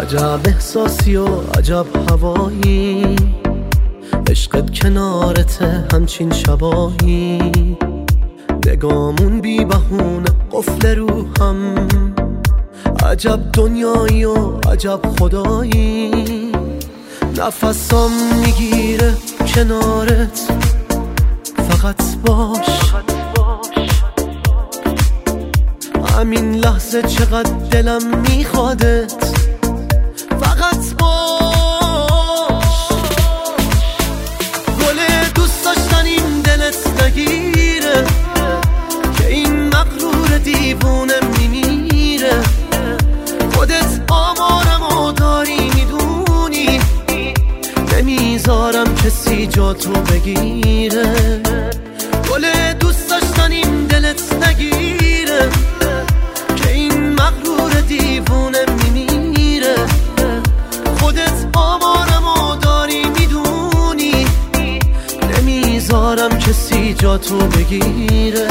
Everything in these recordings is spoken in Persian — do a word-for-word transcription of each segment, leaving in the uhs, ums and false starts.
عجب احساسی و عجب هوایی، عشقت کنارته همچین شبایی، نگامون بی بهونه قفل روحم، عجب دنیایی و عجب خدایی، نفسام میگیره کنارت، فقط باش همین لحظه چقدر دلم میخوادت، فقط باش. گل دوست داشتنیم دلت نگیره که این مغرور دیوونه میمیره، خودت آمارمو داری میدونی، نمیذارم کسی جا تو بگیره. گل دوست داشتنیم دلت نگیره که این مغرور دیوونه میمیره، خودت آمارمو داری میدونی، نمیذارم کسی جا تو بگیره.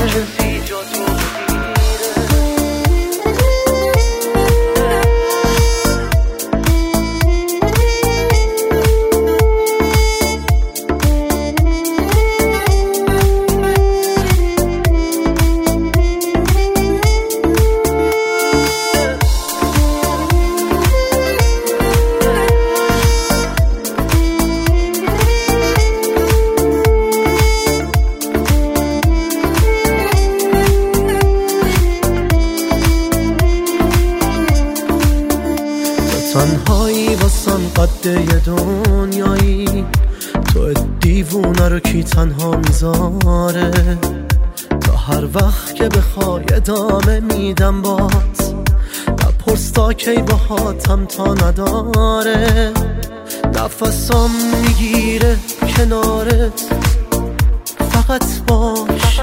تنهایی واسم قد یه دنیایی، تو دیوونه رو کی تنها میذاره، تا هر وقت که بخوای ادامه میدم بات، نپرس تا کی باهاتم تا نداره، نفسام میگیره کنارت، فقط باش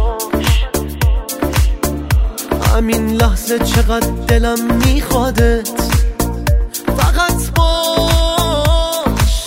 همین لحظه چقدر دلم میخوادت، فقط باش.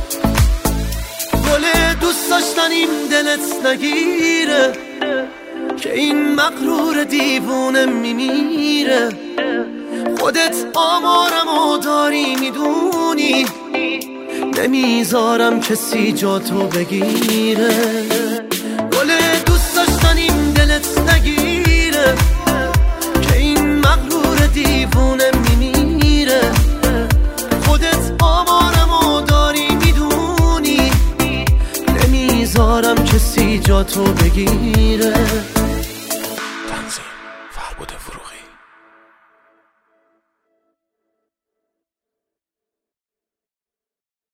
گل دوست داشتنیم دلت نگیره که این مغرور دیوونه میمیره، خودت آمارمو داری میدونی، نمیذارم کسی جا تو بگیره. گل دوست داشتنیم دلت نگیره که این مغرور دیوونه میمیره، خودت آمارمو داری میدونی، نمیذارم کسی جا تو بگیره. تنظیم فربود فرو